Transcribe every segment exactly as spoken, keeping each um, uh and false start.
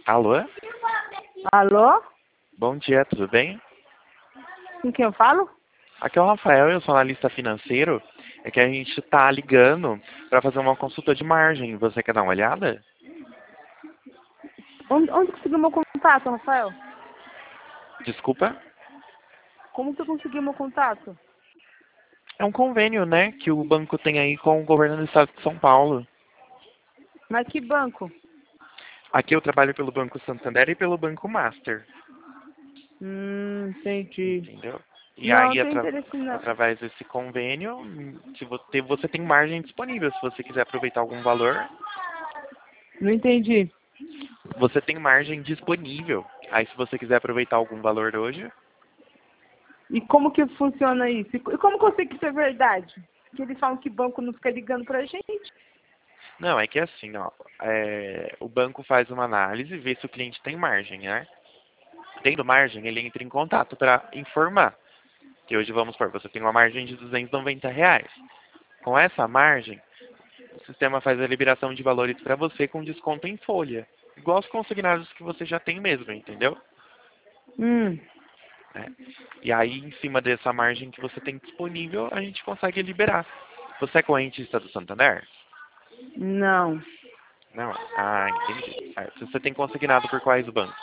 Alô? Alô? Bom dia, tudo bem? Com quem eu falo? Aqui é o Rafael, eu sou analista financeiro. É que a gente tá ligando para fazer uma consulta de margem. Você quer dar uma olhada? Onde, onde conseguiu meu contato, Rafael? Desculpa? Como que eu consegui meu contato? É um convênio, né, que o banco tem aí com o governo do estado de São Paulo. Mas que banco? Aqui eu trabalho pelo Banco Santander e pelo Banco Master. Hum, entendi. Entendeu? E Não, não aí, tenho atra interesse não. através desse convênio, se você, você tem margem disponível. Se você quiser aproveitar algum valor, Não entendi. você tem margem disponível. Aí, se você quiser aproveitar algum valor hoje, E como que funciona isso? E como que eu sei que isso é verdade? Que eles falam que banco não fica ligando pra gente. não, é que assim, ó, é, o banco faz uma análise e vê se o cliente tem margem, né? Tendo margem, ele entra em contato para informar que hoje, vamos supor, você tem uma margem de duzentos e noventa reais. Com essa margem, o sistema faz a liberação de valores para você com desconto em folha. Igual os consignados que você já tem mesmo, entendeu? Hum, É. E aí, em cima dessa margem que você tem disponível, a gente consegue liberar. Você é correntista do Santander? não. Não? Ah, entendi. É, você tem consignado por quais bancos?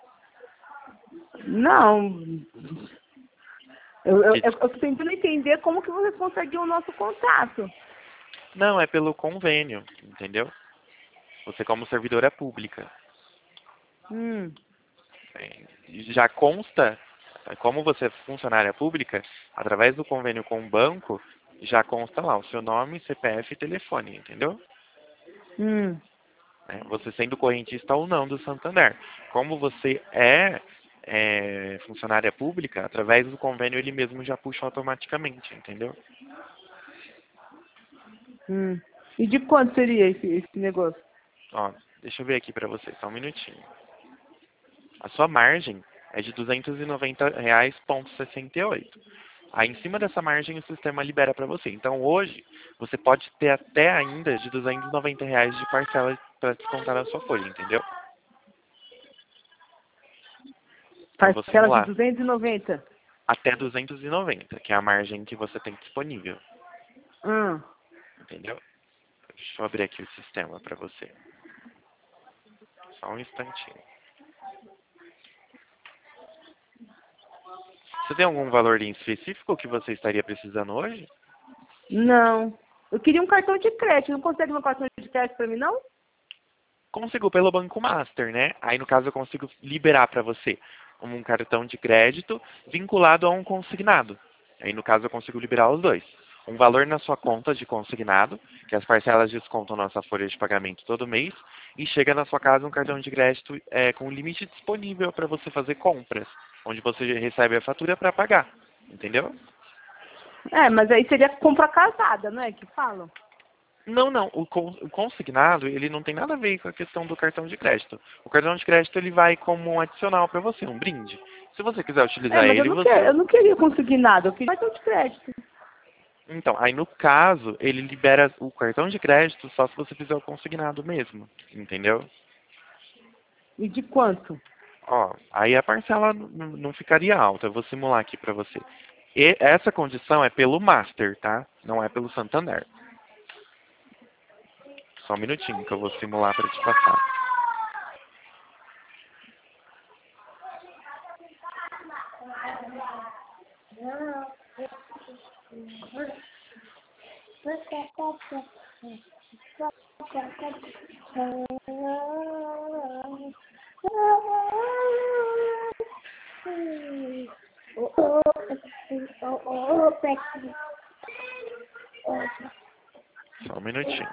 Não. Eu, eu, Que- eu, eu tô tentando entender como que vocês conseguiram o nosso contato. Não, é pelo convênio, entendeu? Você como servidora pública. Hum, É, já consta, como você é funcionária pública, através do convênio com o banco, já consta lá o seu nome, C P F e telefone, entendeu? hum. Né? Você sendo correntista ou não do Santander. Como você é, é funcionária pública, através do convênio ele mesmo já puxa automaticamente, entendeu? Hum. E de quanto seria esse, esse negócio? Ó, deixa eu ver aqui pra você, só um minutinho. A sua margem é de duzentos e noventa reais ponto sessenta e oito. Aí, em cima dessa margem, o sistema libera para você. Então, hoje, você pode ter até ainda de duzentos e noventa reais de parcela para descontar na sua folha, entendeu? Eu vou Parcela de simular. duzentos e noventa. Até duzentos e noventa, que é a margem que você tem disponível, Hum. entendeu? Deixa eu abrir aqui o sistema para você. Só um instantinho. Você tem algum valor em específico que você estaria precisando hoje? Não. Eu queria um cartão de crédito. Não consegue um cartão de crédito pra mim, não? Consigo pelo Banco Master, né? Aí, no caso, eu consigo liberar para você um cartão de crédito vinculado a um consignado. Aí, no caso, eu consigo liberar os dois. Um valor na sua conta de consignado, que as parcelas descontam nossa folha de pagamento todo mês, e chega na sua casa um cartão de crédito é, com limite disponível para você fazer compras, onde você recebe a fatura para pagar. Entendeu? É, mas aí seria compra casada, não é que falam? Não, não. O, con- o consignado, ele não tem nada a ver com a questão do cartão de crédito. O cartão de crédito, ele vai como um adicional para você, um brinde. Se você quiser É, utilizar mas eu ele, não, quero, eu você... não queria conseguir nada. Eu queria cartão de crédito. Então, aí no caso, ele libera o cartão de crédito só se você fizer o consignado mesmo. Entendeu? E de quanto? Ó, aí a parcela n- não ficaria alta. Eu vou simular aqui para você. E essa condição é pelo Master, tá? Não é pelo Santander. Só um minutinho que eu vou simular para te passar. Só um minutinho.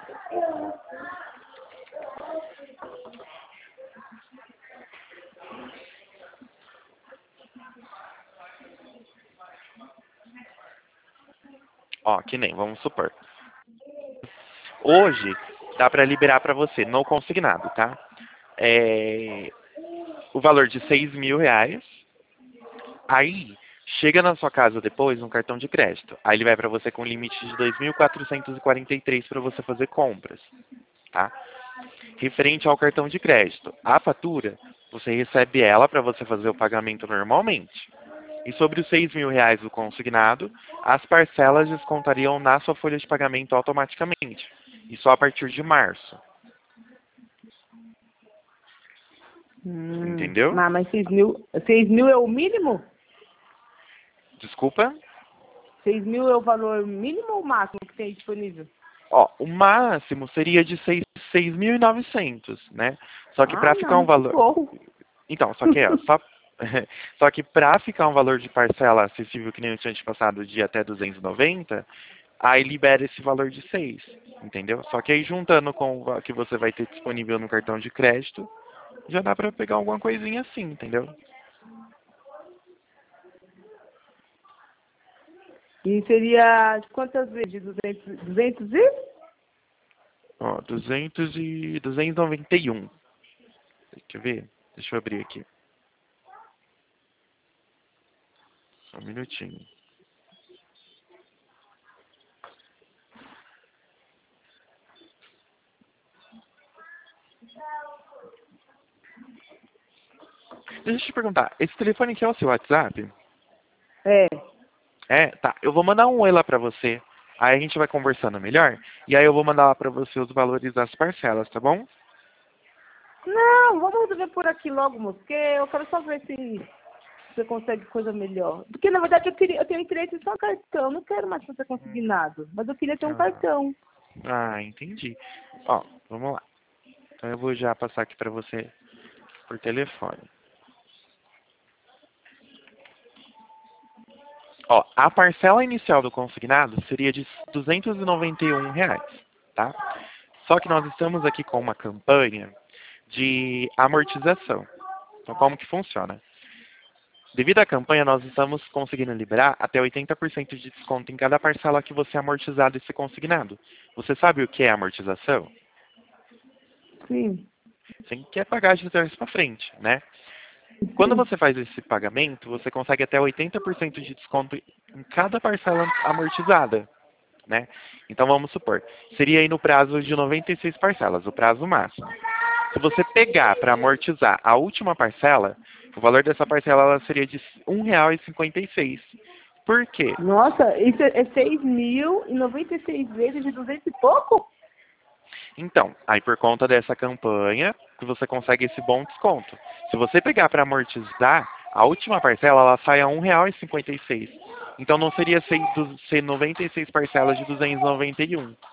Ó, que nem, vamos supor. Hoje, dá para liberar para você, no consignado, tá? É, o valor de seis mil reais. Aí, chega na sua casa depois um cartão de crédito. Aí ele vai para você com limite de dois mil quatrocentos e quarenta e três para você fazer compras, tá? Referente ao cartão de crédito, a fatura, você recebe ela para você fazer o pagamento normalmente. E sobre os seis mil reais do consignado, as parcelas descontariam na sua folha de pagamento automaticamente. E só a partir de março. Hum, Entendeu? mas, mas seis mil, seis mil é o mínimo? Desculpa? Seis mil é o valor mínimo ou máximo que tem disponível? Ó, o máximo seria de seis mil e novecentos, né? Só que Ah, para ficar não, um valor... socorro. Então, só que é, só... só que para ficar um valor de parcela acessível que nem eu tinha te passado de até duzentos e noventa, aí libera esse valor de seis, entendeu? Só que aí juntando com o que você vai ter disponível no cartão de crédito, já dá para pegar alguma coisinha assim, entendeu? E seria de quantas vezes? De duzentos, duzentos e? Ó, duzentos e duzentos e noventa e um. Quer ver? Deixa eu abrir aqui. Só um minutinho. Deixa eu te perguntar, esse telefone aqui é o seu WhatsApp? É. É, tá. Eu vou mandar um oi lá pra você. Aí a gente vai conversando melhor. E aí eu vou mandar lá pra você os valores das parcelas, tá bom? Não, vamos ver por aqui logo, moço, porque eu quero só ver se você consegue coisa melhor. Porque, na verdade, eu, queria, eu tenho interesse em só cartão. Eu não quero mais fazer consignado. Mas eu queria ter um Ah, cartão. ah, entendi. Ó, vamos lá. Então eu vou já passar aqui pra você por telefone. Ó, a parcela inicial do consignado seria de duzentos e noventa e um reais, tá? Só que nós estamos aqui com uma campanha de amortização. Então, como que funciona? Devido à campanha, nós estamos conseguindo liberar até oitenta por cento de desconto em cada parcela que você amortizar desse consignado. Você sabe o que é amortização? Sim. Você quer pagar de trás para frente, né? Quando você faz esse pagamento, você consegue até oitenta por cento de desconto em cada parcela amortizada, né? Então vamos supor, seria aí no prazo de noventa e seis parcelas, o prazo máximo. Se você pegar para amortizar a última parcela, o valor dessa parcela ela seria de um real e cinquenta e seis. Por quê? Nossa, isso é seis mil e noventa e seis vezes de duzentos e pouco? Então, aí por conta dessa campanha, que você consegue esse bom desconto. Se você pegar para amortizar, a última parcela ela sai a um real e cinquenta e seis. Então não seria ser, ser noventa e seis parcelas de duzentos e noventa e um.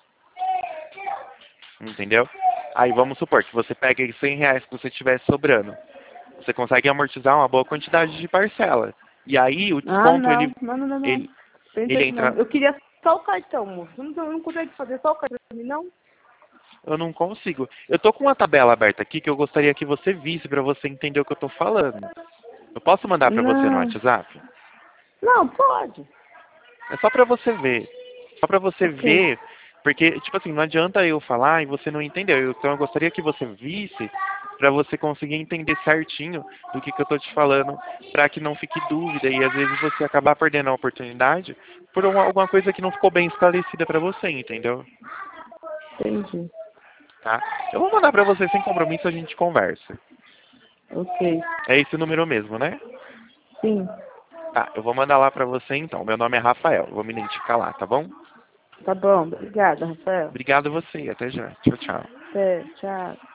Entendeu? Aí vamos supor que você pega cem reais que você tivesse sobrando. Você consegue amortizar uma boa quantidade de parcela. E aí o Ah, desconto, não. ele, Não, não, não, não. ele, Pensa ele que não. entra... Eu queria só o cartão, moço. Não, não consegue fazer só o cartão pra mim, não? Eu não consigo. Eu tô com uma tabela aberta aqui que eu gostaria que você visse para você entender o que eu tô falando. Eu posso mandar para você no Não. WhatsApp? Não, pode. É só para você ver. Só para você Ok. ver. Porque, tipo assim, não adianta eu falar e você não entendeu. Então eu gostaria que você visse para você conseguir entender certinho do que, que eu tô te falando, para que não fique dúvida e às vezes você acabar perdendo a oportunidade por uma, alguma coisa que não ficou bem esclarecida para você, entendeu? Entendi. Tá? Eu vou mandar para você sem compromisso, a gente conversa. Ok. É esse número mesmo, né? Sim. Tá, eu vou mandar lá para você então. Meu nome é Rafael, vou me identificar lá, tá bom? Tá bom. Obrigada, Rafael. Obrigado a você, até já. Tchau, tchau. Até. Tchau.